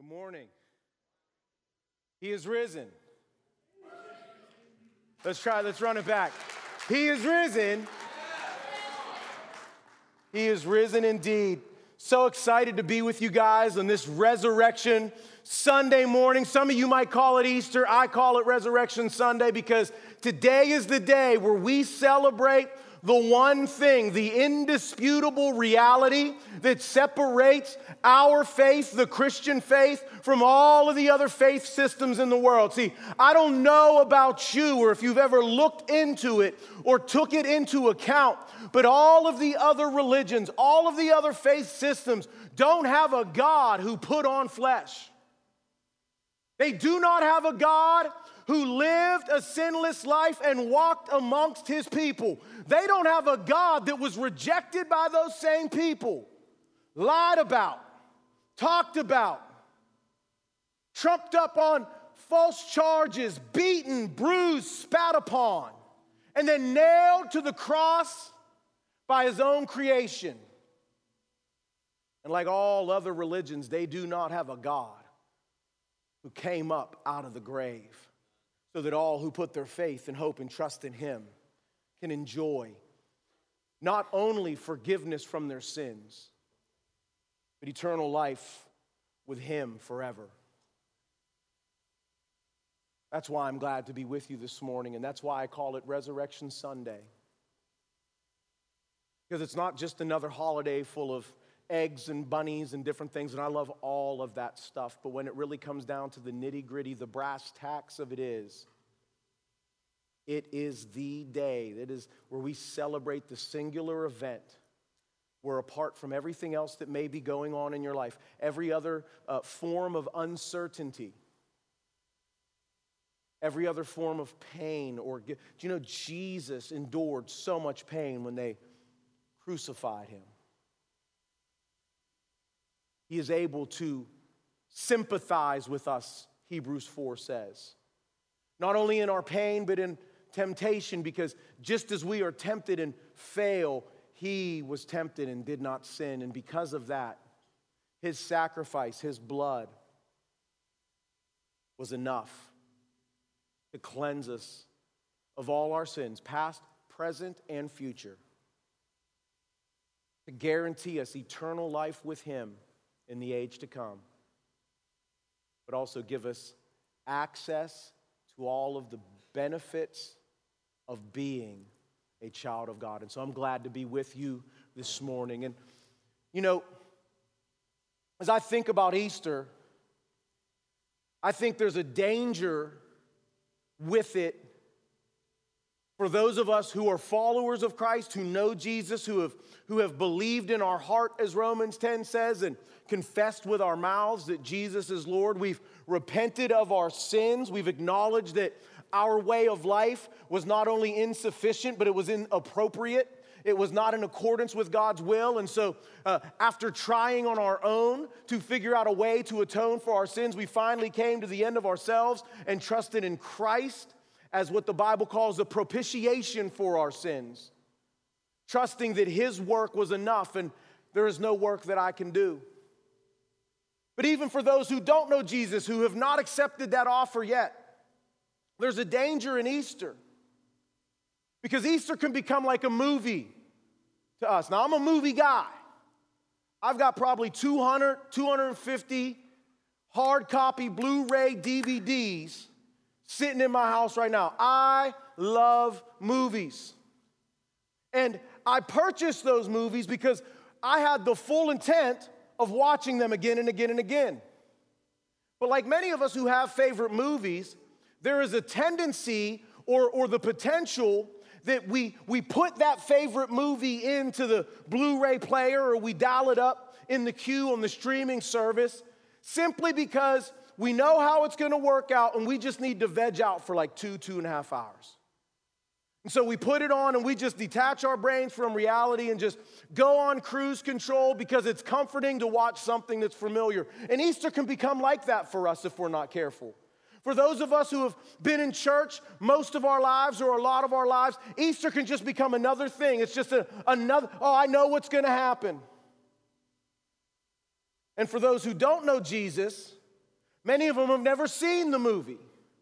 Good morning. He is risen. Let's run it back. He is risen. He is risen indeed. So excited to be with you guys on this Resurrection Sunday morning. Some of you might call it Easter. I call it Resurrection Sunday because today is the day where we celebrate the one thing, the indisputable reality that separates our faith, the Christian faith, from all of the other faith systems in the world. See, I don't know about you or if you've ever looked into it or took it into account, but all of the other religions, all of the other faith systems don't have a God who put on flesh. They do not have a God who lived a sinless life and walked amongst his people. They don't have a God that was rejected by those same people, lied about, talked about, trumped up on false charges, beaten, bruised, spat upon, and then nailed to the cross by his own creation. And like all other religions, they do not have a God who came up out of the grave, so that all who put their faith and hope and trust in him can enjoy not only forgiveness from their sins, but eternal life with him forever. That's why I'm glad to be with you this morning, and that's why I call it Resurrection Sunday. Because it's not just another holiday full of eggs and bunnies and different things, and I love all of that stuff, but when it really comes down to the nitty-gritty, the brass tacks of it is the day that is where we celebrate the singular event where, apart from everything else that may be going on in your life, every other form of uncertainty, every other form of pain, do you know Jesus endured so much pain when they crucified him? He is able to sympathize with us, Hebrews 4 says. Not only in our pain, but in temptation, because just as we are tempted and fail, he was tempted and did not sin. And because of that, his sacrifice, his blood, was enough to cleanse us of all our sins, past, present, and future, to guarantee us eternal life with him in the age to come, but also give us access to all of the benefits of being a child of God. And so I'm glad to be with you this morning. And, you know, as I think about Easter, I think there's a danger with it for those of us who are followers of Christ, who know Jesus, who have believed in our heart, as Romans 10 says, and confessed with our mouths that Jesus is Lord. We've repented of our sins. We've acknowledged that our way of life was not only insufficient, but it was inappropriate. It was not in accordance with God's will. And so after trying on our own to figure out a way to atone for our sins, we finally came to the end of ourselves and trusted in Christ as what the Bible calls a propitiation for our sins, trusting that his work was enough and there is no work that I can do. But even for those who don't know Jesus, who have not accepted that offer yet, there's a danger in Easter, because Easter can become like a movie to us. Now, I'm a movie guy. I've got probably 200, 250 hard copy Blu-ray DVDs sitting in my house right now. I love movies. And I purchased those movies because I had the full intent of watching them again and again and again. But like many of us who have favorite movies, there is a tendency or the potential that we put that favorite movie into the Blu-ray player, or we dial it up in the queue on the streaming service simply because we know how it's going to work out, and we just need to veg out for like 2.5 hours. And so we put it on, and we just detach our brains from reality and just go on cruise control because it's comforting to watch something that's familiar. And Easter can become like that for us if we're not careful. For those of us who have been in church most of our lives or a lot of our lives, Easter can just become another thing. It's just another, I know what's going to happen. And for those who don't know Jesus, Many of them have never seen the movie.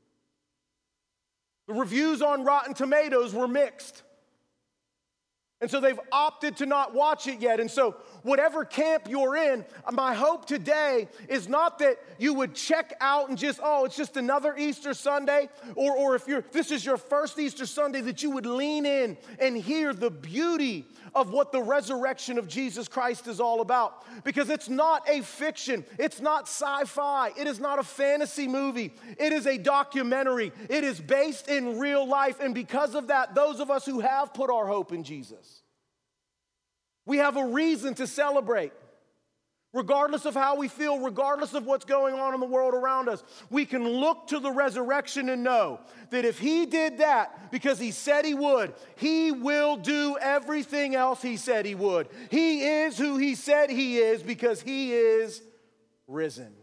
The reviews on Rotten Tomatoes were mixed. And so they've opted to not watch it yet. And so whatever camp you're in, my hope today is not that you would check out and just, oh, it's just another Easter Sunday. Or if this is your first Easter Sunday, that you would lean in and hear the beauty of what the resurrection of Jesus Christ is all about. Because it's not a fiction. It's not sci-fi. It is not a fantasy movie. It is a documentary. It is based in real life. And because of that, those of us who have put our hope in Jesus, we have a reason to celebrate. Regardless of how we feel, regardless of what's going on in the world around us, we can look to the resurrection and know that if he did that because he said he would, he will do everything else he said he would. He is who he said he is because he is risen.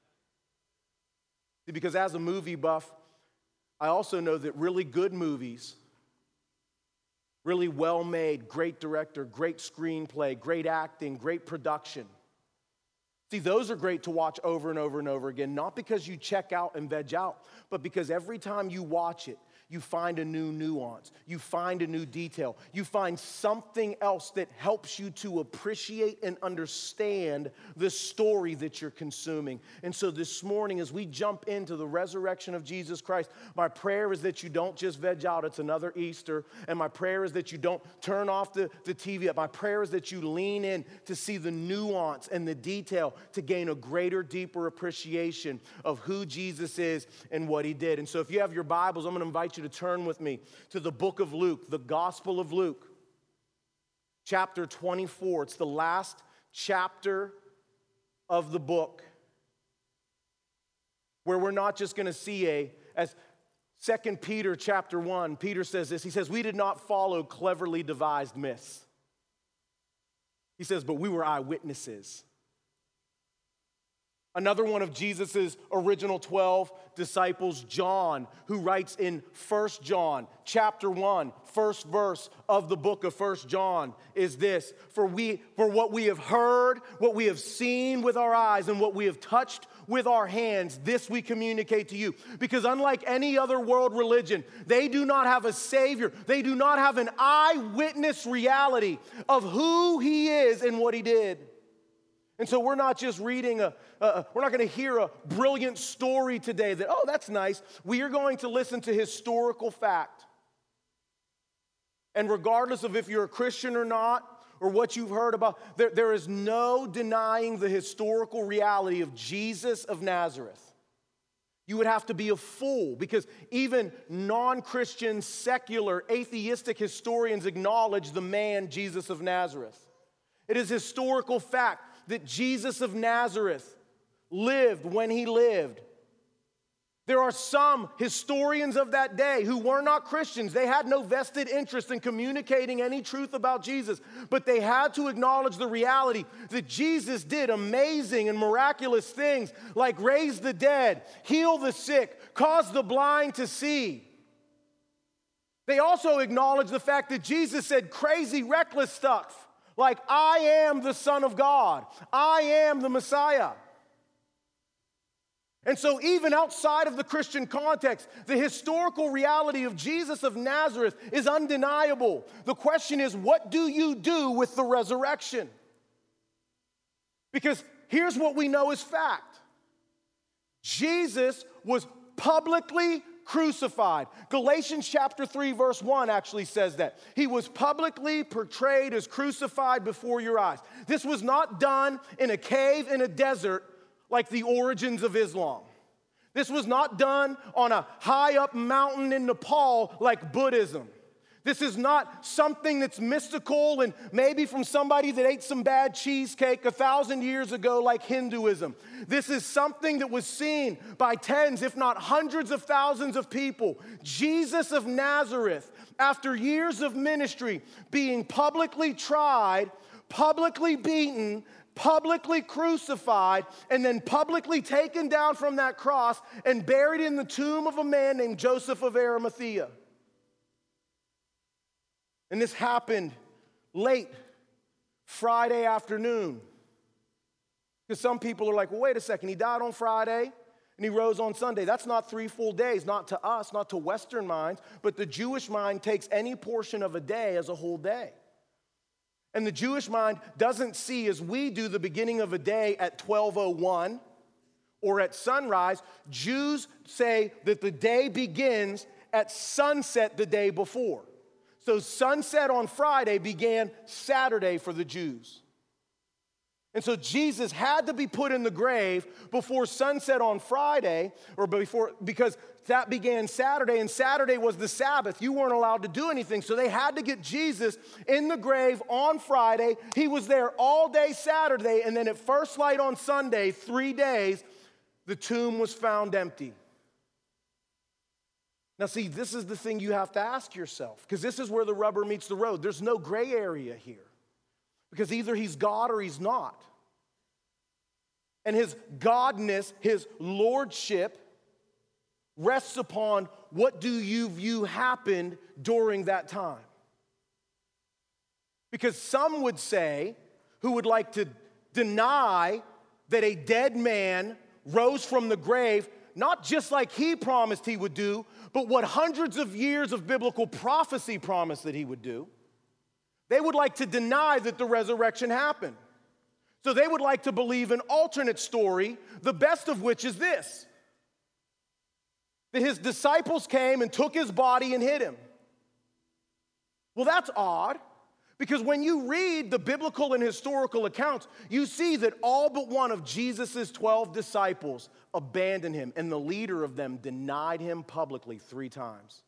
See, because as a movie buff, I also know that really good movies, really well-made, great director, great screenplay, great acting, great production. See, those are great to watch over and over and over again, not because you check out and veg out, but because every time you watch it, you find a new nuance, you find a new detail, you find something else that helps you to appreciate and understand the story that you're consuming. And so this morning, as we jump into the resurrection of Jesus Christ, my prayer is that you don't just veg out, it's another Easter, and my prayer is that you don't turn off the TV. My prayer is that you lean in to see the nuance and the detail to gain a greater, deeper appreciation of who Jesus is and what he did. And so if you have your Bibles, I'm going to invite you to turn with me to the book of Luke, the Gospel of Luke, chapter 24. It's the last chapter of the book where we're not just going to see as 2 Peter chapter 1, Peter says this. He says, we did not follow cleverly devised myths. He says, but we were eyewitnesses. Another one of Jesus' original 12 disciples, John, who writes in 1 John, chapter 1, first verse of the book of 1 John is this, for what we have heard, what we have seen with our eyes, and what we have touched with our hands, this we communicate to you. Because unlike any other world religion, they do not have a Savior. They do not have an eyewitness reality of who he is and what he did. And so we're not just reading we're not going to hear a brilliant story today that, oh, that's nice. We are going to listen to historical fact. And regardless of if you're a Christian or not, or what you've heard about, there is no denying the historical reality of Jesus of Nazareth. You would have to be a fool because even non-Christian, secular, atheistic historians acknowledge the man Jesus of Nazareth. It is historical fact that Jesus of Nazareth lived when he lived. There are some historians of that day who were not Christians. They had no vested interest in communicating any truth about Jesus, but they had to acknowledge the reality that Jesus did amazing and miraculous things like raise the dead, heal the sick, cause the blind to see. They also acknowledge the fact that Jesus said crazy, reckless stuff. Like, I am the Son of God. I am the Messiah. And so even outside of the Christian context, the historical reality of Jesus of Nazareth is undeniable. The question is, what do you do with the resurrection? Because here's what we know is fact. Jesus was publicly crucified. Galatians chapter 3 verse 1 actually says that. He was publicly portrayed as crucified before your eyes. This was not done in a cave in a desert like the origins of Islam. This was not done on a high up mountain in Nepal like Buddhism. This is not something that's mystical and maybe from somebody that ate some bad cheesecake 1,000 years ago like Hinduism. This is something that was seen by tens, if not hundreds of thousands of people. Jesus of Nazareth, after years of ministry, being publicly tried, publicly beaten, publicly crucified, and then publicly taken down from that cross and buried in the tomb of a man named Joseph of Arimathea. And this happened late Friday afternoon. Because some people are like, well, wait a second, he died on Friday. and he rose on Sunday. That's not 3 full days, not to us, not to Western minds, but the Jewish mind takes any portion of a day as a whole day. And the Jewish mind doesn't see, as we do, the beginning of a day at 12:01 or at sunrise. Jews say that the day begins at sunset the day before. So sunset on Friday began Saturday for the Jews. And so Jesus had to be put in the grave before sunset on Friday, because that began Saturday, and Saturday was the Sabbath. You weren't allowed to do anything, so they had to get Jesus in the grave on Friday. He was there all day Saturday, and then at first light on Sunday, 3 days, the tomb was found empty. Now see, this is the thing you have to ask yourself, because this is where the rubber meets the road. There's no gray area here. Because either he's God or he's not. And his godness, his lordship, rests upon what do you view happened during that time. Because some would say, who would like to deny that a dead man rose from the grave, not just like he promised he would do, but what hundreds of years of biblical prophecy promised that he would do. They would like to deny that the resurrection happened. So they would like to believe an alternate story, the best of which is this: that his disciples came and took his body and hid him. Well, that's odd, because when you read the biblical and historical accounts, you see that all but one of Jesus' 12 disciples abandoned him, and the leader of them denied him publicly 3 times.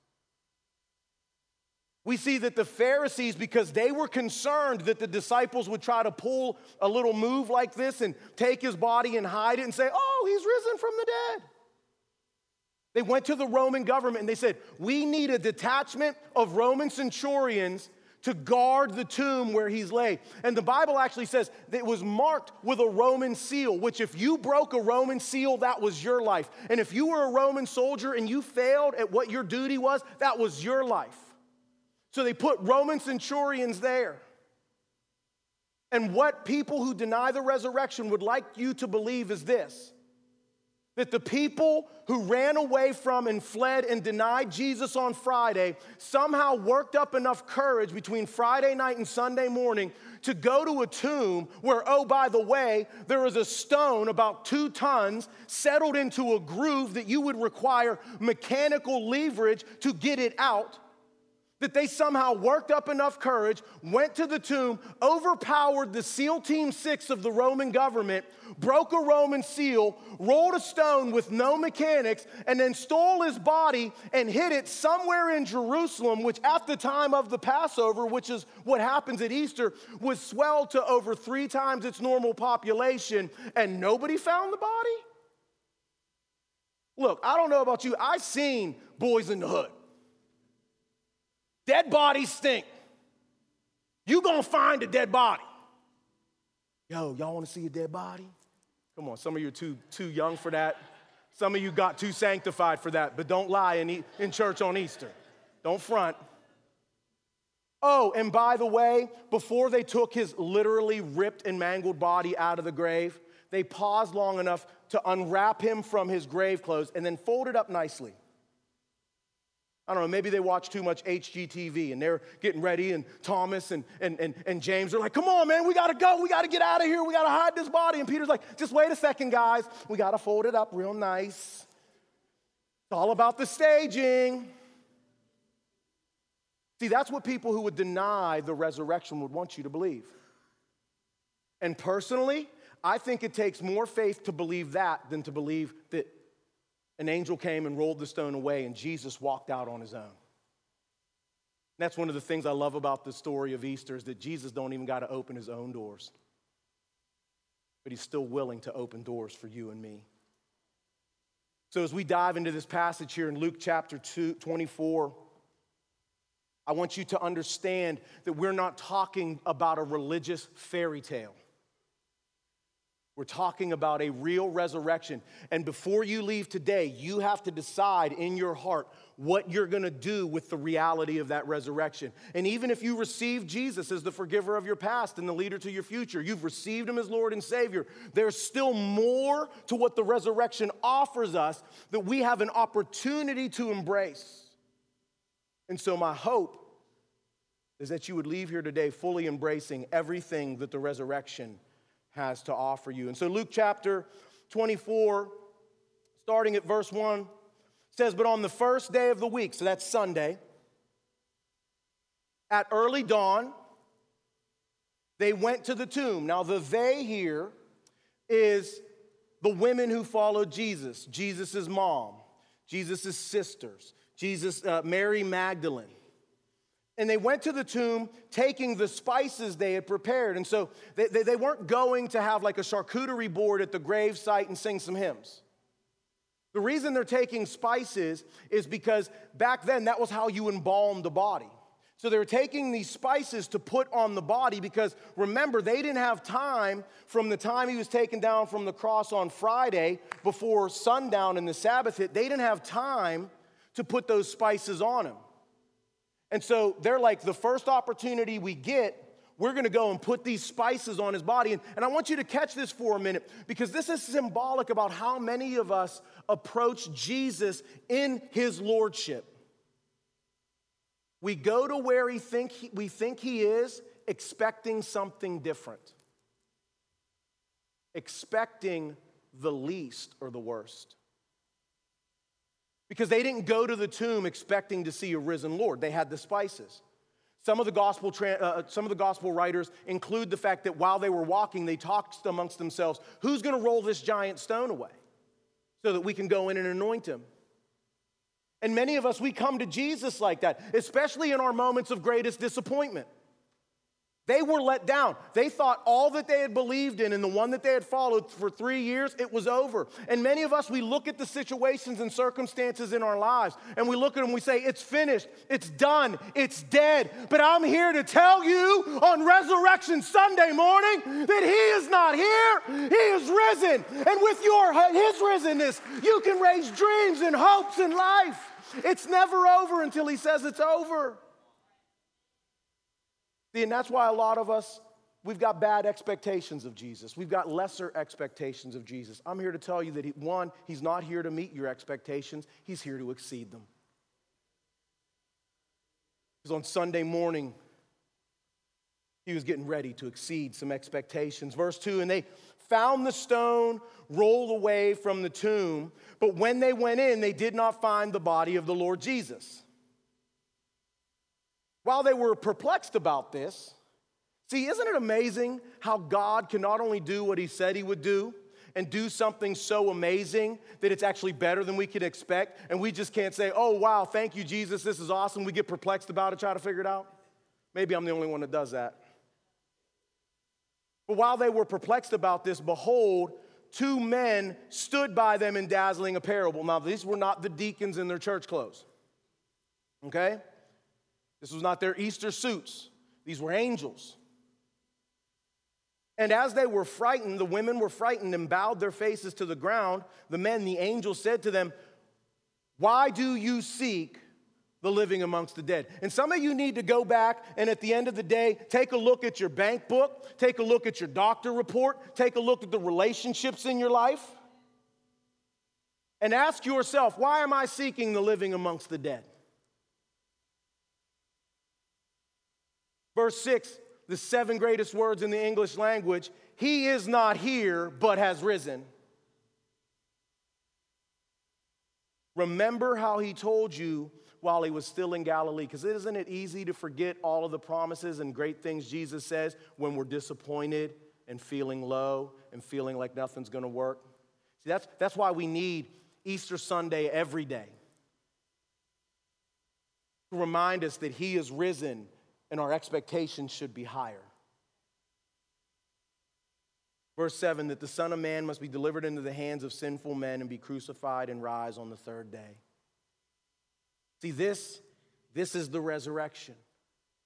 We see that the Pharisees, because they were concerned that the disciples would try to pull a little move like this and take his body and hide it and say, oh, he's risen from the dead. They went to the Roman government and they said, we need a detachment of Roman centurions to guard the tomb where he's laid. And the Bible actually says that it was marked with a Roman seal, which if you broke a Roman seal, that was your life. And if you were a Roman soldier and you failed at what your duty was, that was your life. So they put Roman centurions there. And what people who deny the resurrection would like you to believe is this: that the people who ran away from and fled and denied Jesus on Friday somehow worked up enough courage between Friday night and Sunday morning to go to a tomb where, oh, by the way, there is a stone about 2 tons settled into a groove that you would require mechanical leverage to get it out. That they somehow worked up enough courage, went to the tomb, overpowered the SEAL Team 6 of the Roman government, broke a Roman seal, rolled a stone with no mechanics, and then stole his body and hid it somewhere in Jerusalem, which at the time of the Passover, which is what happens at Easter, was swelled to over 3 times its normal population, and nobody found the body? Look, I don't know about you, I've seen Boys in the Hood. Dead bodies stink. You gonna find a dead body. Yo, y'all wanna see a dead body? Come on, some of you are too young for that. Some of you got too sanctified for that, but don't lie in church on Easter. Don't front. Oh, and by the way, before they took his literally ripped and mangled body out of the grave, they paused long enough to unwrap him from his grave clothes and then fold it up nicely. I don't know, maybe they watch too much HGTV and they're getting ready, and Thomas and James are like, come on, man, we gotta go, we gotta get out of here, we gotta hide this body. And Peter's like, just wait a second, guys, we gotta fold it up real nice. It's all about the staging. See, that's what people who would deny the resurrection would want you to believe. And personally, I think it takes more faith to believe that than to believe that an angel came and rolled the stone away and Jesus walked out on his own. That's one of the things I love about the story of Easter, is that Jesus don't even got to open his own doors. But he's still willing to open doors for you and me. So as we dive into this passage here in Luke chapter 24, I want you to understand that we're not talking about a religious fairy tale. We're talking about a real resurrection. And before you leave today, you have to decide in your heart what you're going to do with the reality of that resurrection. And even if you receive Jesus as the forgiver of your past and the leader to your future, you've received him as Lord and Savior, there's still more to what the resurrection offers us that we have an opportunity to embrace. And so my hope is that you would leave here today fully embracing everything that the resurrection has to offer you. And so Luke chapter 24, starting at verse 1, says, "But on the first day of the week," so that's Sunday, "at early dawn, they went to the tomb." Now the "they" here is the women who followed Jesus, Jesus' mom, Jesus' sisters, Mary Magdalene. And they went to the tomb taking the spices they had prepared. And so they weren't going to have like a charcuterie board at the grave site and sing some hymns. The reason they're taking spices is because back then that was how you embalmed the body. So they were taking these spices to put on the body because remember, they didn't have time from the time he was taken down from the cross on Friday before sundown and the Sabbath hit. They didn't have time to put those spices on him. And so they're like, the first opportunity we get, we're going to go and put these spices on his body. And I want you to catch this for a minute because this is symbolic about how many of us approach Jesus in his lordship. We go to where we think he is expecting something different, expecting the least or the worst. Because they didn't go to the tomb expecting to see a risen Lord. They had the spices. Some of the gospel writers include the fact that while they were walking, they talked amongst themselves, who's going to roll this giant stone away so that we can go in and anoint him? And many of us, we come to Jesus like that, especially in our moments of greatest disappointment. They were let down. They thought all that they had believed in and the one that they had followed for 3 years, it was over. And many of us, we look at the situations and circumstances in our lives and we look at them and we say, it's finished, it's done, it's dead. But I'm here to tell you on Resurrection Sunday morning that he is not here, he is risen. And with his risenness, you can raise dreams and hopes in life. It's never over until he says it's over. And that's why a lot of us, we've got bad expectations of Jesus. We've got lesser expectations of Jesus. I'm here to tell you that, he's not here to meet your expectations. He's here to exceed them. Because on Sunday morning, he was getting ready to exceed some expectations. Verse 2, "And they found the stone rolled away from the tomb, but when they went in, they did not find the body of the Lord Jesus." While they were perplexed about this, see, isn't it amazing how God can not only do what he said he would do and do something so amazing that it's actually better than we could expect, and we just can't say, oh, wow, thank you, Jesus, this is awesome. We get perplexed about it, try to figure it out. Maybe I'm the only one that does that. But while they were perplexed about this, behold, 2 men stood by them in dazzling apparel. Now, these were not the deacons in their church clothes, okay? This was not their Easter suits. These were angels. And as they were frightened, the women were frightened and bowed their faces to the ground. The men, the angels, said to them, "Why do you seek the living amongst the dead?" And some of you need to go back and at the end of the day, take a look at your bank book, take a look at your doctor report, take a look at the relationships in your life, and ask yourself, why am I seeking the living amongst the dead? Verse 6, the 7 greatest words in the English language, he is not here, but has risen. Remember how he told you while he was still in Galilee, because isn't it easy to forget all of the promises and great things Jesus says when we're disappointed and feeling low and feeling like nothing's going to work? See, that's why we need Easter Sunday every day to remind us that he is risen and our expectations should be higher. Verse 7, that the Son of Man must be delivered into the hands of sinful men and be crucified and rise on the 3rd day. See, this is the resurrection.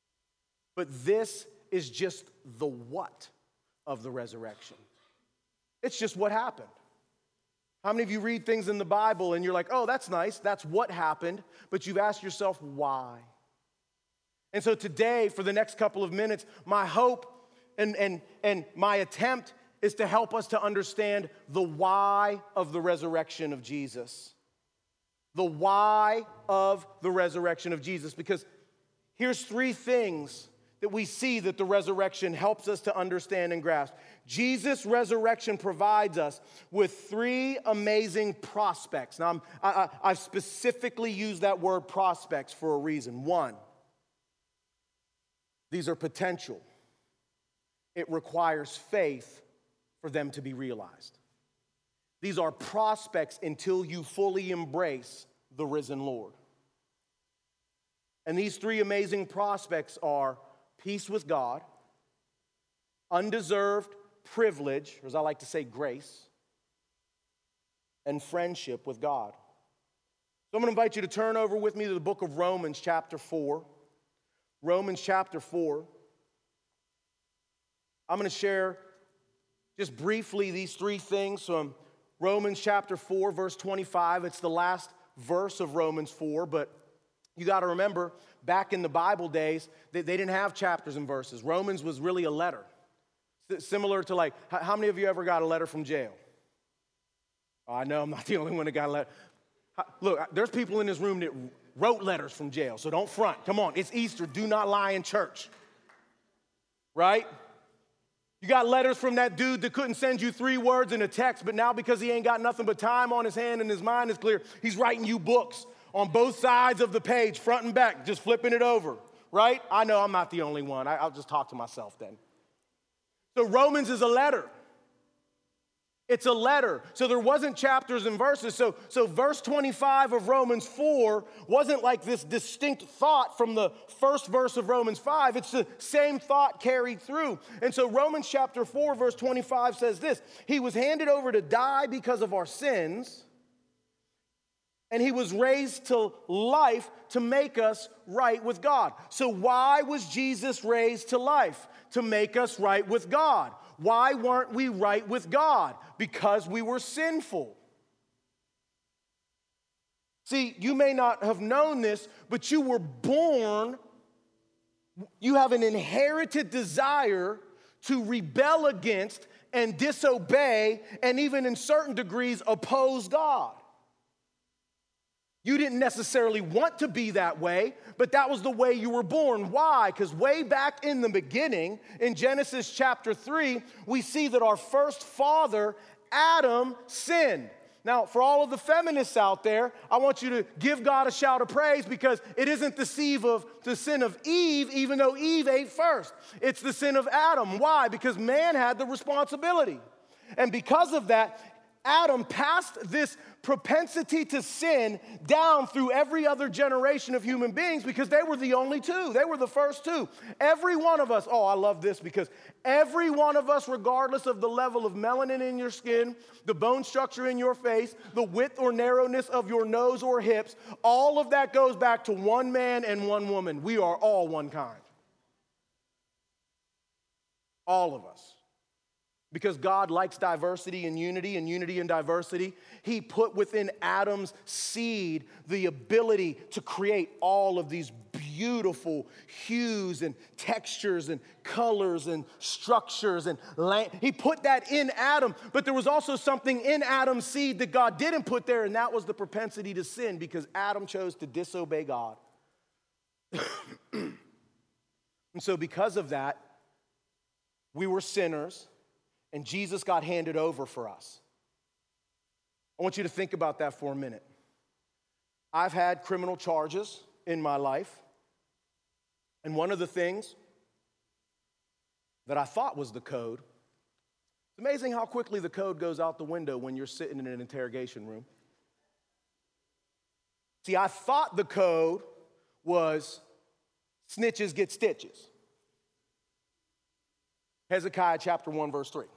But this is just the what of the resurrection. It's just what happened. How many of you read things in the Bible and you're like, oh, that's nice, that's what happened, but you've asked yourself why? And so today, for the next couple of minutes, my hope and my attempt is to help us to understand the why of the resurrection of Jesus. The why of the resurrection of Jesus. Because here's three things that we see that the resurrection helps us to understand and grasp. Jesus' resurrection provides us with three amazing prospects. Now, I've specifically used that word prospects for a reason. One, these are potential. It requires faith for them to be realized. These are prospects until you fully embrace the risen Lord. And these three amazing prospects are peace with God, undeserved privilege, or as I like to say, grace, and friendship with God. So I'm going to invite you to turn over with me to the book of Romans chapter 4. Romans chapter 4. I'm going to share just briefly these three things from Romans chapter 4, verse 25. It's the last verse of Romans 4, but you got to remember, back in the Bible days, they didn't have chapters and verses. Romans was really a letter. Similar to like, how many of you ever got a letter from jail? Oh, I know I'm not the only one that got a letter. Look, there's people in this room that wrote letters from jail, so don't front. Come on, it's Easter. Do not lie in church. Right? You got letters from that dude that couldn't send you 3 words in a text, but now because he ain't got nothing but time on his hand and his mind is clear, he's writing you books on both sides of the page, front and back, just flipping it over, right? I know I'm not the only one. I'll just talk to myself then. So Romans is a letter. It's a letter. So there wasn't chapters and verses. So verse 25 of Romans 4 wasn't like this distinct thought from the first verse of Romans 5. It's the same thought carried through. And so Romans chapter 4, verse 25 says this: He was handed over to die because of our sins, and he was raised to life to make us right with God. So why was Jesus raised to life? To make us right with God. Why weren't we right with God? Because we were sinful. See, you may not have known this, but you were born, you have an inherited desire to rebel against and disobey and even in certain degrees oppose God. You didn't necessarily want to be that way, but that was the way you were born. Why? Because way back in the beginning, in Genesis chapter 3, we see that our first father, Adam, sinned. Now, for all of the feminists out there, I want you to give God a shout of praise because it isn't the sin of Eve, even though Eve ate first. It's the sin of Adam. Why? Because man had the responsibility. And because of that, Adam passed this propensity to sin down through every other generation of human beings because they were the only two. They were the first two. Every one of us, oh, I love this because every one of us, regardless of the level of melanin in your skin, the bone structure in your face, the width or narrowness of your nose or hips, all of that goes back to one man and one woman. We are all one kind. All of us. Because God likes diversity and unity and diversity, he put within Adam's seed the ability to create all of these beautiful hues and textures and colors and structures and he put that in Adam, but there was also something in Adam's seed that God didn't put there, and that was the propensity to sin because Adam chose to disobey God. And so because of that, we were sinners. And Jesus got handed over for us. I want you to think about that for a minute. I've had criminal charges in my life. And one of the things that I thought was the code, it's amazing how quickly the code goes out the window when you're sitting in an interrogation room. See, I thought the code was snitches get stitches. Hezekiah chapter 1, verse 3.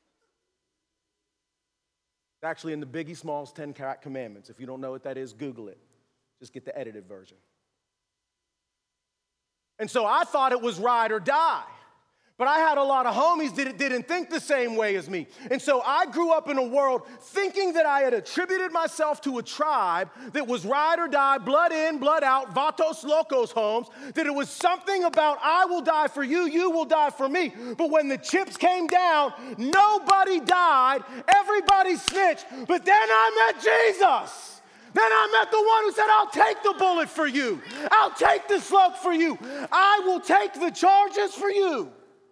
It's actually in the Biggie Smalls 10 Commandments. If you don't know what that is, Google it. Just get the edited version. And so I thought it was ride or die. But I had a lot of homies that didn't think the same way as me. And so I grew up in a world thinking that I had attributed myself to a tribe that was ride or die, blood in, blood out, vatos locos homes, that it was something about I will die for you, you will die for me. But when the chips came down, nobody died, everybody snitched. But then I met Jesus. Then I met the one who said, I'll take the bullet for you. I'll take the slug for you. I will take the charges for you.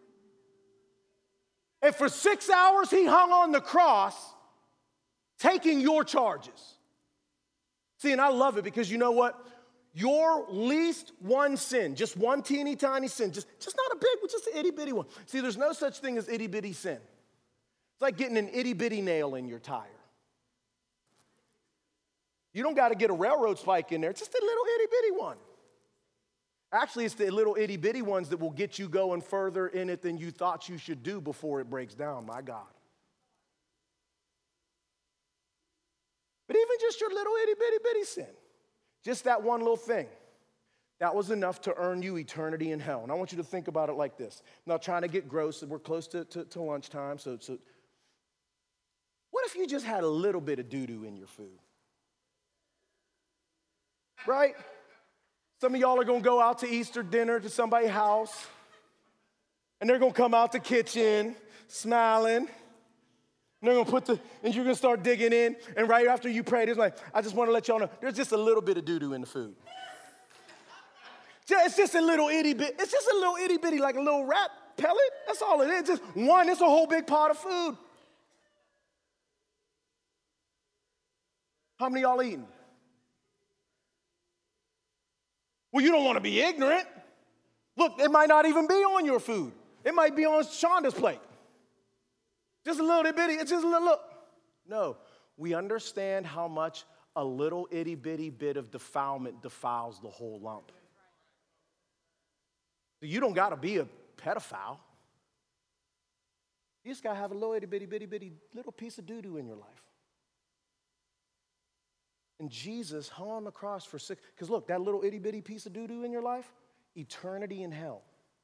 And for 6 hours, he hung on the cross, taking your charges. See, and I love it because you know what? Your least one sin, just one teeny tiny sin, just not a big one, just an itty bitty one. See, there's no such thing as itty bitty sin. It's like getting an itty bitty nail in your tire. You don't got to get a railroad spike in there, it's just a little itty bitty one. Actually, it's the little itty bitty ones that will get you going further in it than you thought you should do before it breaks down, my God. But even just your little itty bitty sin, just that one little thing, that was enough to earn you eternity in hell. And I want you to think about it like this. I'm not trying to get gross, we're close to lunchtime, so what if you just had a little bit of doo-doo in your food? Right? Some of y'all are going to go out to Easter dinner to somebody's house, and they're going to come out the kitchen smiling, and they're going to and you're going to start digging in, and right after you pray, it's like, I just want to let y'all know, there's just a little bit of doo-doo in the food. It's just a little itty bit. It's just a little itty bitty, like a little rat pellet. That's all it is. Just one, it's a whole big pot of food. How many of y'all eating? Well, you don't want to be ignorant. Look, it might not even be on your food. It might be on Shonda's plate. Just a little bitty, it's just a little. No, we understand how much a little itty bitty bit of defilement defiles the whole lump. So you don't got to be a pedophile. You just got to have a little itty bitty little piece of doo-doo in your life. And Jesus hung on the cross for 6, because look, that little itty bitty piece of doo-doo in your life, eternity in hell.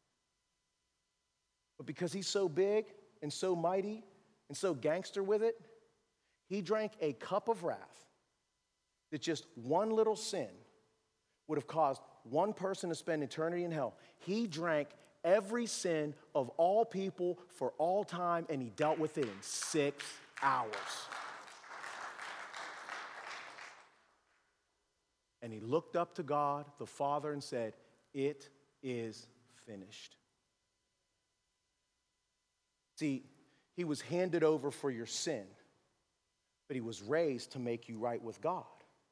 But because he's so big and so mighty and so gangster with it, he drank a cup of wrath that just one little sin would have caused one person to spend eternity in hell. He drank every sin of all people for all time, and he dealt with it in 6 hours. And he looked up to God, the Father, and said, it is finished. See, he was handed over for your sin, but he was raised to make you right with God.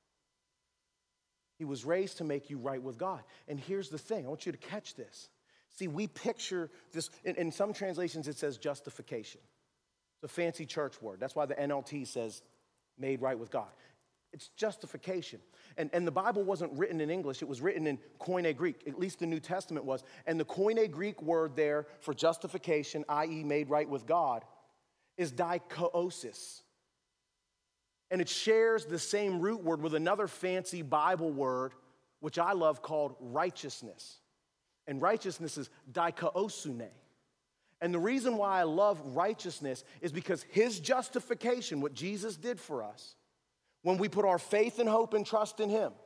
He was raised to make you right with God. And here's the thing. I want you to catch this. See, we picture this. In some translations, it says justification. It's a fancy church word. That's why the NLT says made right with God. It's justification. And the Bible wasn't written in English. It was written in Koine Greek. At least the New Testament was. And the Koine Greek word there for justification, i.e. made right with God, is dikaiosis. And it shares the same root word with another fancy Bible word, which I love, called righteousness. And righteousness is dikaosune. And the reason why I love righteousness is because his justification, what Jesus did for us, when we put our faith and hope and trust in him,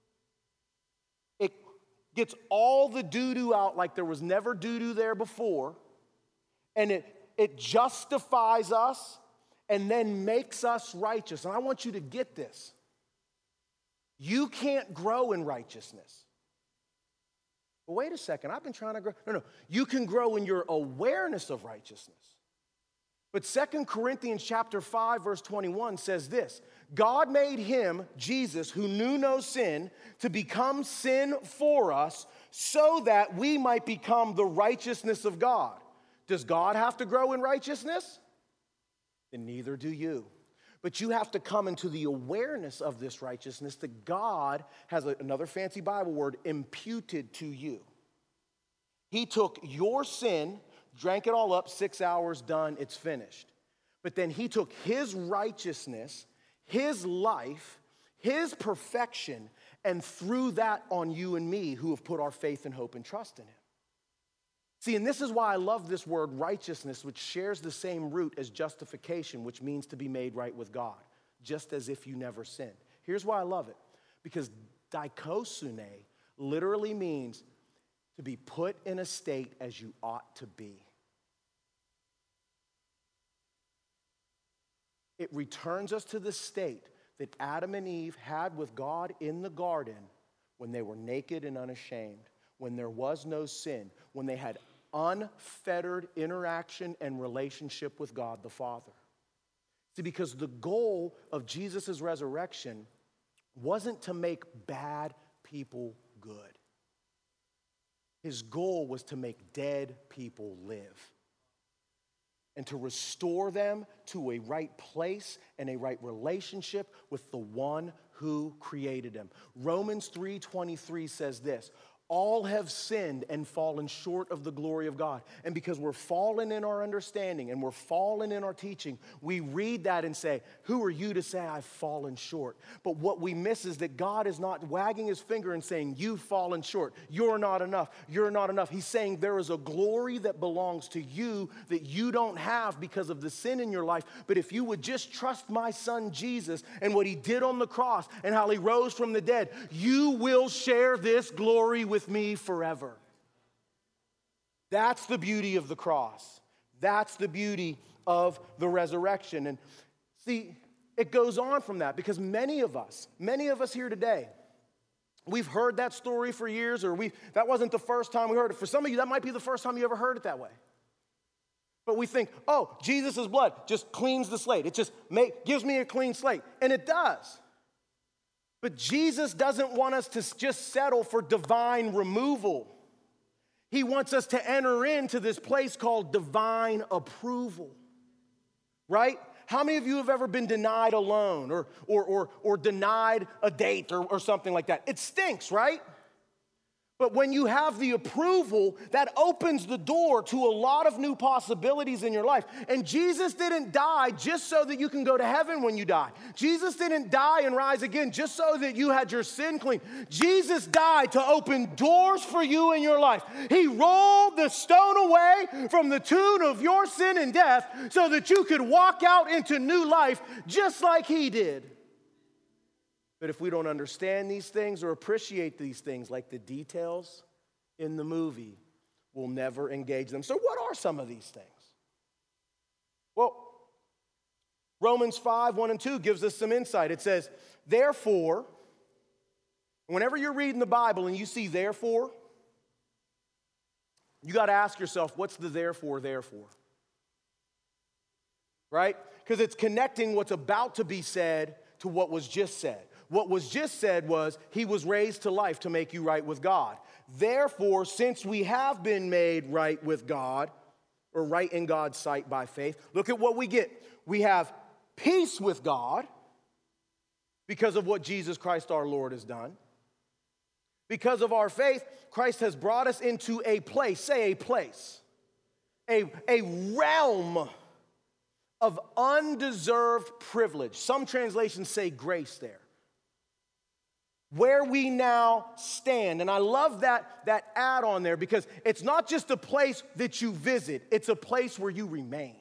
it gets all the doo-doo out like there was never doo-doo there before, and it justifies us and then makes us righteous. And I want you to get this. You can't grow in righteousness. But wait a second, I've been trying to grow. No, you can grow in your awareness of righteousness. But 2 Corinthians chapter 5, verse 21 says this: God made him, Jesus, who knew no sin, to become sin for us so that we might become the righteousness of God. Does God have to grow in righteousness? Then neither do you. But you have to come into the awareness of this righteousness that God has, another fancy Bible word, imputed to you. He took your sin, drank it all up, 6 hours, done, it's finished. But then he took his righteousness, his life, his perfection, and threw that on you and me who have put our faith and hope and trust in him. See, and this is why I love this word righteousness, which shares the same root as justification, which means to be made right with God, just as if you never sinned. Here's why I love it. Because dikosune literally means to be put in a state as you ought to be. It returns us to the state that Adam and Eve had with God in the garden when they were naked and unashamed, when there was no sin, when they had unfettered interaction and relationship with God the Father. See, because the goal of Jesus' resurrection wasn't to make bad people good. His goal was to make dead people live and to restore them to a right place and a right relationship with the one who created them. Romans 3:23 says this, all have sinned and fallen short of the glory of God. And because we're fallen in our understanding and we're fallen in our teaching, we read that and say, who are you to say I've fallen short? But what we miss is that God is not wagging his finger and saying, you've fallen short. You're not enough. You're not enough. He's saying there is a glory that belongs to you that you don't have because of the sin in your life. But if you would just trust my son Jesus and what he did on the cross and how he rose from the dead, you will share this glory with me forever. That's the beauty of the cross. That's the beauty of the resurrection. And see, it goes on from that because many of us here today, we've heard that story for years, or that wasn't the first time we heard it. For some of you, that might be the first time you ever heard it that way. But we think, oh, Jesus' blood just cleans the slate. It just gives me a clean slate. And it does. But Jesus doesn't want us to just settle for divine removal. He wants us to enter into this place called divine approval, right? How many of you have ever been denied a loan or denied a date or something like that? It stinks, right? But when you have the approval, that opens the door to a lot of new possibilities in your life. And Jesus didn't die just so that you can go to heaven when you die. Jesus didn't die and rise again just so that you had your sin clean. Jesus died to open doors for you in your life. He rolled the stone away from the tomb of your sin and death so that you could walk out into new life just like he did. But if we don't understand these things or appreciate these things, like the details in the movie, we'll never engage them. So what are some of these things? Well, Romans 5:1-2 gives us some insight. It says, therefore, whenever you're reading the Bible and you see therefore, you got to ask yourself, what's the therefore? Right? Because it's connecting what's about to be said to what was just said. What was just said was, he was raised to life to make you right with God. Therefore, since we have been made right with God, or right in God's sight by faith, look at what we get. We have peace with God because of what Jesus Christ our Lord has done. Because of our faith, Christ has brought us into a place, say a place, a realm of undeserved privilege. Some translations say grace there. Where we now stand. And I love that add-on there because it's not just a place that you visit, it's a place where you remain.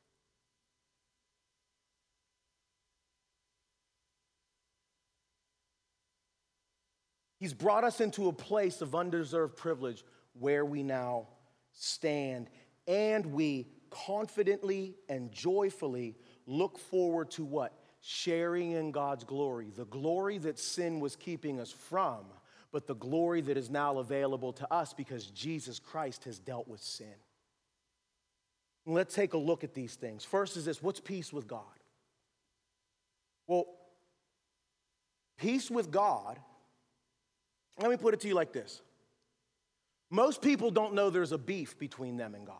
He's brought us into a place of undeserved privilege where we now stand, and we confidently and joyfully look forward to what? Sharing in God's glory, the glory that sin was keeping us from, but the glory that is now available to us because Jesus Christ has dealt with sin. And let's take a look at these things. First is this, what's peace with God? Well, peace with God, let me put it to you like this. Most people don't know there's a beef between them and God.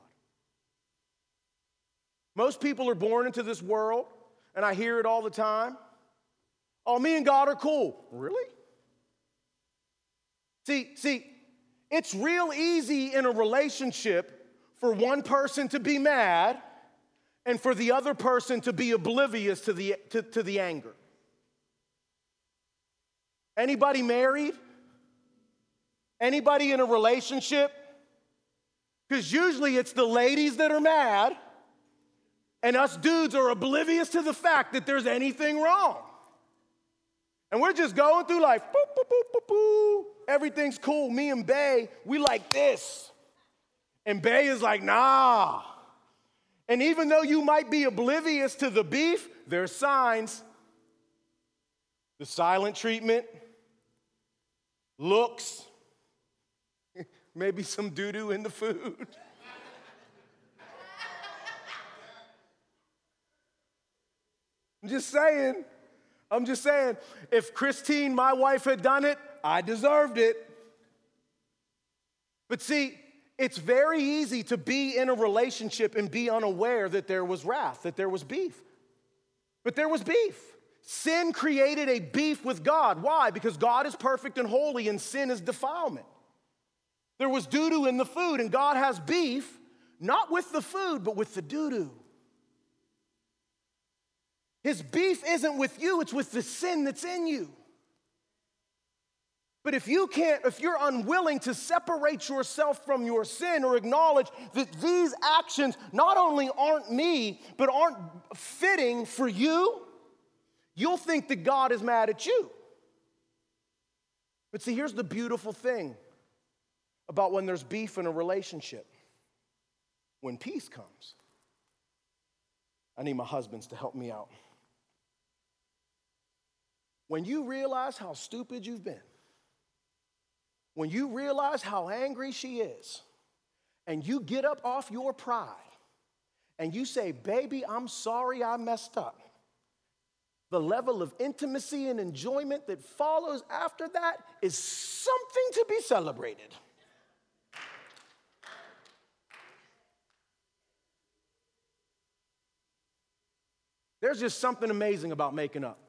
Most people are born into this world, and I hear it all the time. Oh, me and God are cool. Really? See, it's real easy in a relationship for one person to be mad and for the other person to be oblivious to the anger. Anybody married? Anybody in a relationship? Because usually it's the ladies that are mad, and us dudes are oblivious to the fact that there's anything wrong. And we're just going through life, boop, boop, boop, boop, boop. Everything's cool. Me and Bay, we like this. And Bay is like, nah. And even though you might be oblivious to the beef, there's signs. The silent treatment, looks, maybe some doo-doo in the food. I'm just saying, if Christine, my wife, had done it, I deserved it. But see, it's very easy to be in a relationship and be unaware that there was wrath, that there was beef. But there was beef. Sin created a beef with God. Why? Because God is perfect and holy and sin is defilement. There was doo-doo in the food, and God has beef, not with the food, but with the doo-doo. His beef isn't with you, it's with the sin that's in you. But if you're unwilling to separate yourself from your sin or acknowledge that these actions not only aren't me, but aren't fitting for you, you'll think that God is mad at you. But see, here's the beautiful thing about when there's beef in a relationship. When peace comes, I need my husbands to help me out. When you realize how stupid you've been, when you realize how angry she is, and you get up off your pride, and you say, baby, I'm sorry I messed up, the level of intimacy and enjoyment that follows after that is something to be celebrated. There's just something amazing about making up.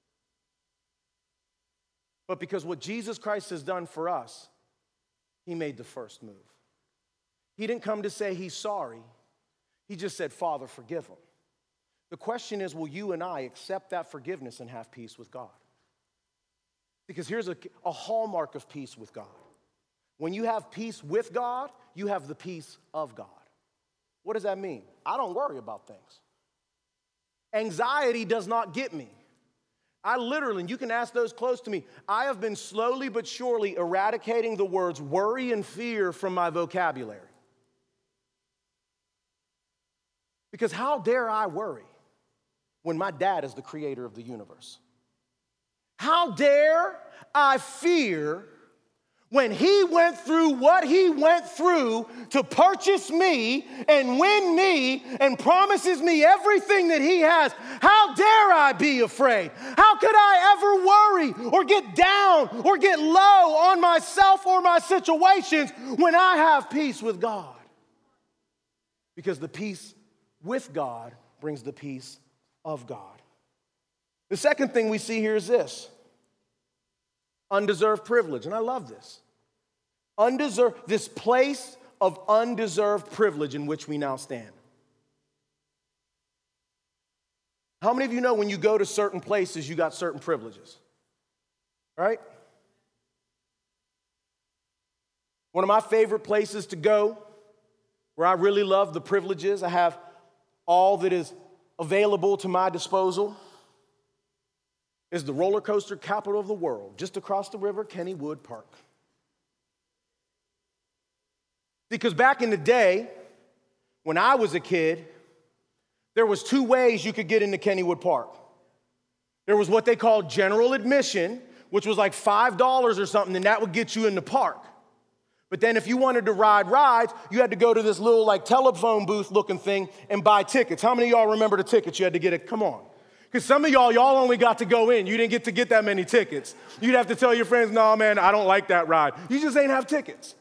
But because what Jesus Christ has done for us, he made the first move. He didn't come to say he's sorry. He just said, Father, forgive him. The question is, will you and I accept that forgiveness and have peace with God? Because here's a hallmark of peace with God. When you have peace with God, you have the peace of God. What does that mean? I don't worry about things. Anxiety does not get me. I literally, and you can ask those close to me, I have been slowly but surely eradicating the words worry and fear from my vocabulary. Because how dare I worry when my dad is the creator of the universe? How dare I fear when he went through what he went through to purchase me and win me and promises me everything that he has? How dare I be afraid? How could I ever worry or get down or get low on myself or my situations when I have peace with God? Because the peace with God brings the peace of God. The second thing we see here is this: undeserved privilege. And I love this. This place of undeserved privilege in which we now stand. How many of you know when you go to certain places, you got certain privileges? Right? One of my favorite places to go, where I really love the privileges, I have all that is available to my disposal, is the roller coaster capital of the world, just across the river, Kennywood Park. Because back in the day, when I was a kid, there was two ways you could get into Kennywood Park. There was what they called general admission, which was like $5 or something, and that would get you in the park. But then if you wanted to ride rides, you had to go to this little like telephone booth looking thing and buy tickets. How many of y'all remember the tickets you had to get? Come on. Because some of y'all only got to go in. You didn't get that many tickets. You'd have to tell your friends, no, man, I don't like that ride. You just ain't have tickets.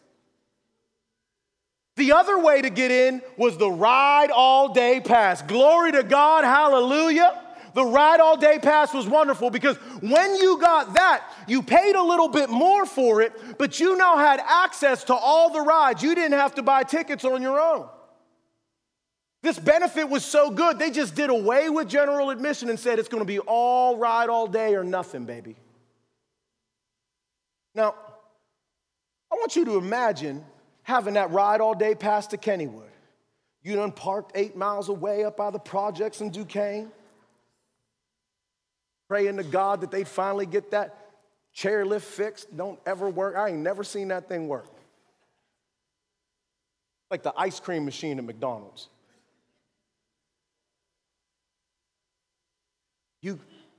The other way to get in was the ride all day pass. Glory to God, hallelujah. The ride all day pass was wonderful because when you got that, you paid a little bit more for it, but you now had access to all the rides. You didn't have to buy tickets on your own. This benefit was so good, they just did away with general admission and said it's going to be all ride all day or nothing, baby. Now, I want you to imagine having that ride all day past to Kennywood. You done parked 8 miles away up by the projects in Duquesne, praying to God that they'd finally get that chairlift fixed. Don't ever work. I ain't never seen that thing work. Like the ice cream machine at McDonald's. You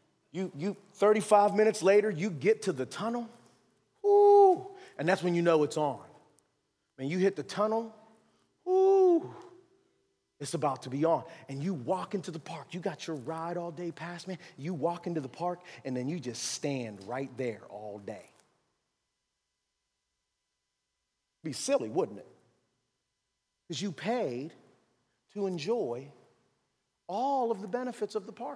35 minutes later, you get to the tunnel. Ooh, and that's when you know it's on. When you hit the tunnel, ooh, it's about to be on. And you walk into the park. You got your ride all day pass, man. You walk into the park, and then you just stand right there all day. Be silly, wouldn't it? Because you paid to enjoy all of the benefits of the park.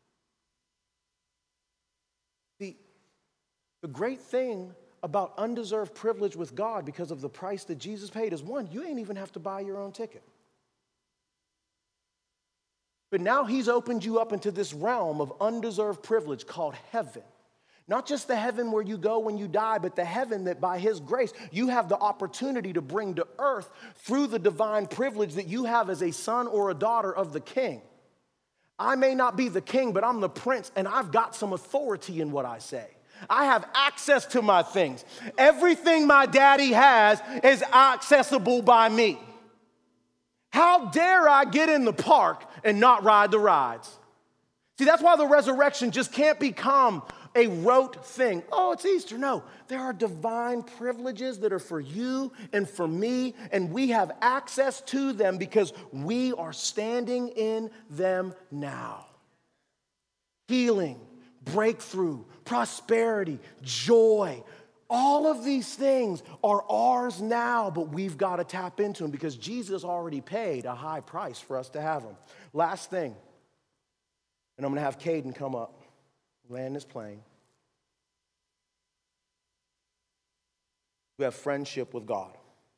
The great thing about undeserved privilege with God because of the price that Jesus paid is, one, you ain't even have to buy your own ticket. But now he's opened you up into this realm of undeserved privilege called heaven. Not just the heaven where you go when you die, but the heaven that by his grace you have the opportunity to bring to earth through the divine privilege that you have as a son or a daughter of the king. I may not be the king, but I'm the prince, and I've got some authority in what I say. I have access to my things. Everything my daddy has is accessible by me. How dare I get in the park and not ride the rides? See, that's why the resurrection just can't become a rote thing. Oh, it's Easter. No, there are divine privileges that are for you and for me, and we have access to them because we are standing in them now. Healing, breakthrough, prosperity, joy, all of these things are ours now, but we've got to tap into them because Jesus already paid a high price for us to have them. Last thing, and I'm going to have Caden come up, land this plane. We have friendship with God.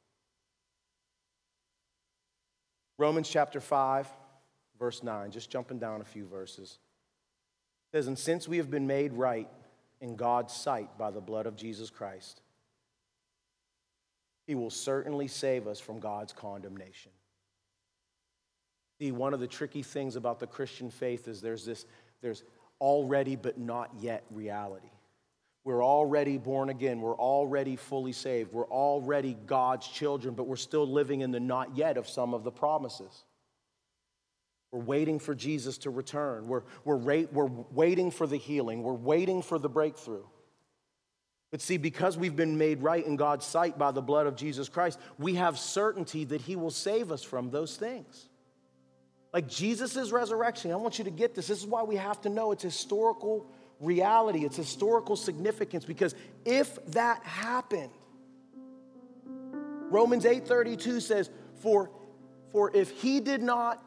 Romans chapter 5, verse 9, just jumping down a few verses. It says, and since we have been made right in God's sight by the blood of Jesus Christ, he will certainly save us from God's condemnation. See, one of the tricky things about the Christian faith is there's already but not yet reality. We're already born again. We're already fully saved. We're already God's children, but we're still living in the not yet of some of the promises. We're waiting for Jesus to return. We're waiting for the healing. We're waiting for the breakthrough. But see, because we've been made right in God's sight by the blood of Jesus Christ, we have certainty that he will save us from those things. Like Jesus' resurrection, I want you to get this. This is why we have to know it's historical reality. It's historical significance, because if that happened, Romans 8:32 says, for if he did not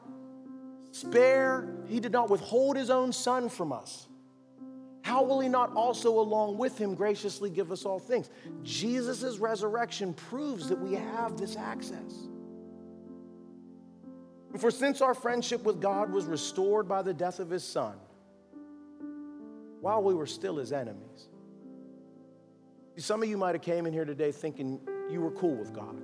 withhold his own son from us, how will he not also along with him graciously give us all things? Jesus' resurrection proves that we have this access. For since our friendship with God was restored by the death of his son, while we were still his enemies. See, some of you might have came in here today thinking you were cool with God.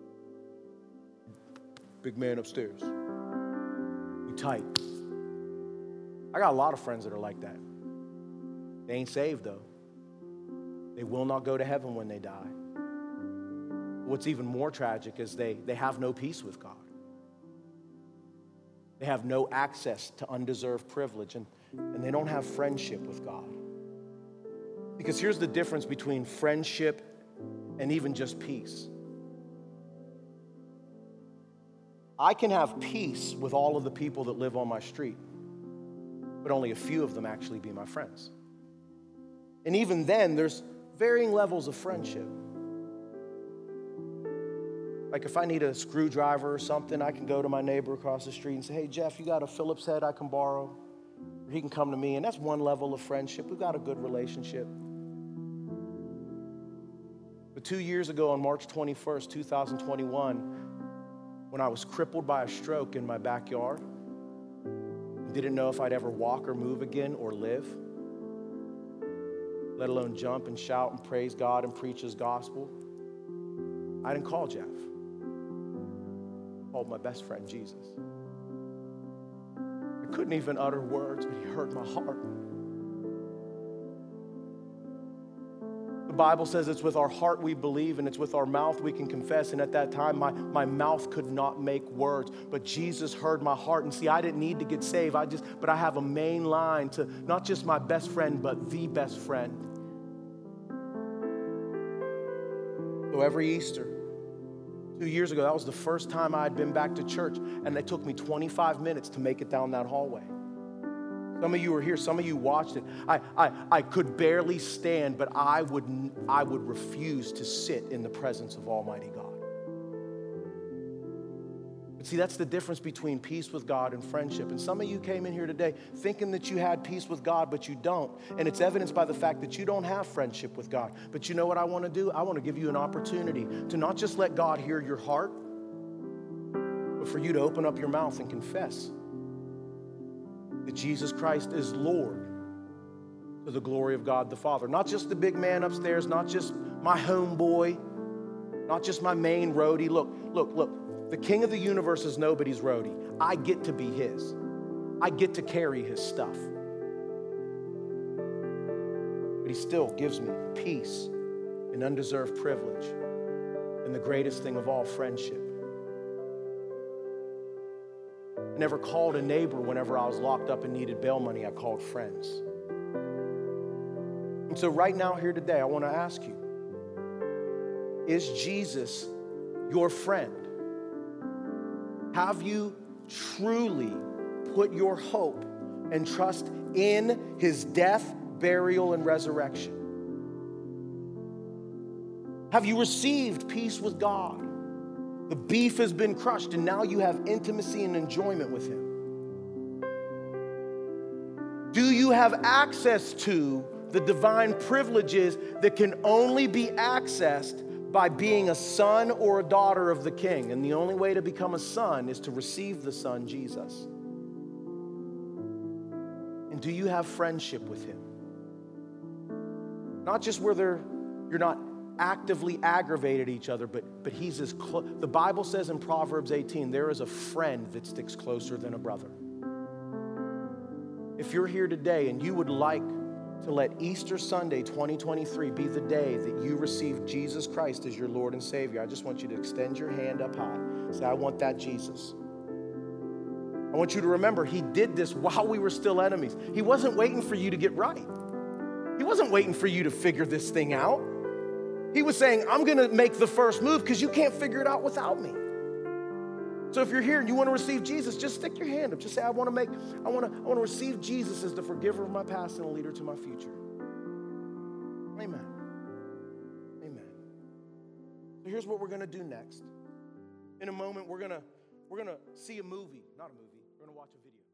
Big man upstairs. You tight. I got a lot of friends that are like that. They ain't saved though. They will not go to heaven when they die. What's even more tragic is they have no peace with God. They have no access to undeserved privilege, and they don't have friendship with God. Because here's the difference between friendship and even just peace. I can have peace with all of the people that live on my street, but only a few of them actually be my friends. And even then, there's varying levels of friendship. Like if I need a screwdriver or something, I can go to my neighbor across the street and say, hey, Jeff, you got a Phillips head I can borrow? Or he can come to me, and that's one level of friendship. We've got a good relationship. But 2 years ago on March 21st, 2021, when I was crippled by a stroke in my backyard, and didn't know if I'd ever walk or move again or live, let alone jump and shout and praise God and preach his gospel, I didn't call Jeff. I called my best friend, Jesus. I couldn't even utter words, but he heard my heart. The Bible says it's with our heart we believe and it's with our mouth we can confess. And at that time, my mouth could not make words, but Jesus heard my heart. And see, I didn't need to get saved. But I have a main line to not just my best friend, but the best friend. So every Easter, 2 years ago, that was the first time I had been back to church, and it took me 25 minutes to make it down that hallway. Some of you were here, some of you watched it. I could barely stand, but I would refuse to sit in the presence of Almighty God. But see, that's the difference between peace with God and friendship. And some of you came in here today thinking that you had peace with God, but you don't. And it's evidenced by the fact that you don't have friendship with God. But you know what I want to do? I want to give you an opportunity to not just let God hear your heart, but for you to open up your mouth and confess that Jesus Christ is Lord to the glory of God the Father. Not just the big man upstairs, not just my homeboy, not just my main roadie. Look. The King of the universe is nobody's roadie. I get to be his. I get to carry his stuff. But he still gives me peace and undeserved privilege and the greatest thing of all, friendship. I never called a neighbor whenever I was locked up and needed bail money. I called friends. And so right now here today, I want to ask you, is Jesus your friend? Have you truly put your hope and trust in his death, burial, and resurrection? Have you received peace with God? The beef has been crushed, and now you have intimacy and enjoyment with him. Do you have access to the divine privileges that can only be accessed by being a son or a daughter of the King? And the only way to become a son is to receive the Son, Jesus. And do you have friendship with him? Not just where you're not actively aggravated each other, but he's as close. The Bible says in Proverbs 18, there is a friend that sticks closer than a brother. If you're here today and you would like to let Easter Sunday 2023 be the day that you receive Jesus Christ as your Lord and Savior, I just want you to extend your hand up high. Say, I want that Jesus. I want you to remember, he did this while we were still enemies. He wasn't waiting for you to get right. He wasn't waiting for you to figure this thing out. He was saying, I'm going to make the first move because you can't figure it out without me. So if you're here and you want to receive Jesus, just stick your hand up. Just say, I want to receive Jesus as the forgiver of my past and a leader to my future. Amen. Amen. So here's what we're going to do next. In a moment, we're going to see a movie. Not a movie. We're going to watch a video.